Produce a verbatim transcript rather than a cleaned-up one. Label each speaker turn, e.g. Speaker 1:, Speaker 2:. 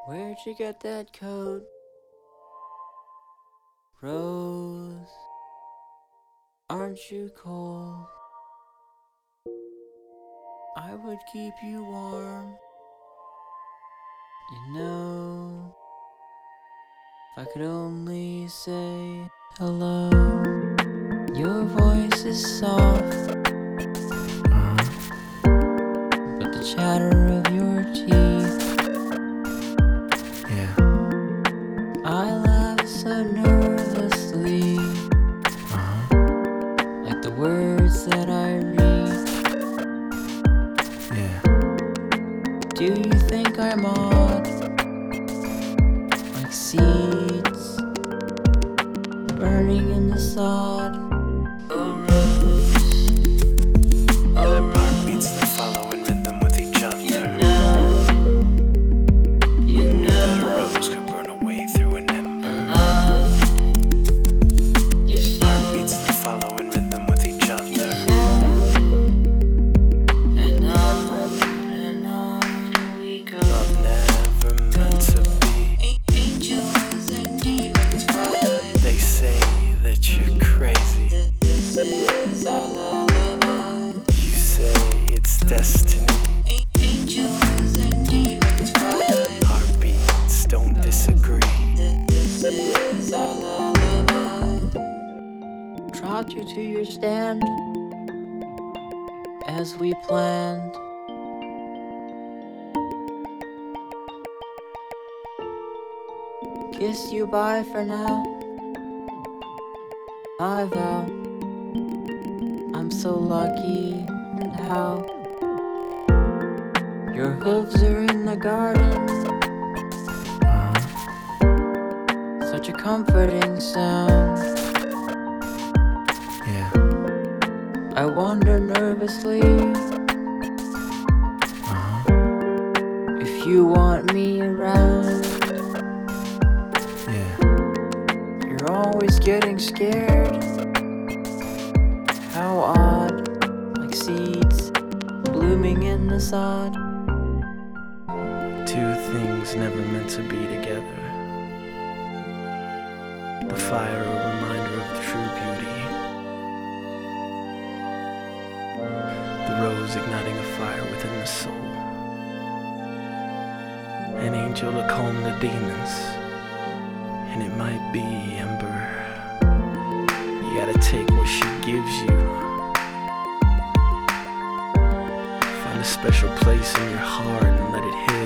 Speaker 1: Where'd you get that coat, Rose? Aren't you cold? I would keep you warm, you know, if I could only say hello. Your voice is soft,
Speaker 2: Uh-huh.
Speaker 1: but the chatter of your teeth,
Speaker 2: Yeah.
Speaker 1: I laugh so nervously,
Speaker 2: Uh-huh.
Speaker 1: like the words that I read.
Speaker 2: Yeah.
Speaker 1: Do you think I'm odd, like seeds burning in the sod? Oh Rose, oh
Speaker 2: Heartbeats
Speaker 1: Rose,
Speaker 2: that follow in rhythm with each other.
Speaker 1: you know, you
Speaker 2: The
Speaker 1: know,
Speaker 2: rose could burn away through an ember.
Speaker 1: love, you
Speaker 2: Heartbeats
Speaker 1: know,
Speaker 2: that follow in rhythm with each other.
Speaker 1: and on and on we go.
Speaker 2: Love never meant to be.
Speaker 1: Angels and demons fight.
Speaker 2: They say that you're crazy.
Speaker 1: This is our lullaby.
Speaker 2: You say it's destiny.
Speaker 1: Angels and demons fight.
Speaker 2: Heartbeats don't disagree.
Speaker 1: This is our lullaby. Trot you to your stand as we planned. Kiss you bye for now. I vow I'm so lucky, and how your hooves are in the garden.
Speaker 2: Uh-huh.
Speaker 1: Such a comforting sound.
Speaker 2: Yeah.
Speaker 1: I wonder nervously
Speaker 2: Uh-huh.
Speaker 1: if you want me around.
Speaker 2: Yeah.
Speaker 1: You're always getting scared. How odd, like seeds blooming in the sod.
Speaker 2: Two things never meant to be together. The fire, a reminder of true beauty. The rose igniting a fire within the soul. An angel to calm the demons. And it might be ember. You gotta take what she gives you. Find a special place in your heart and let it heal.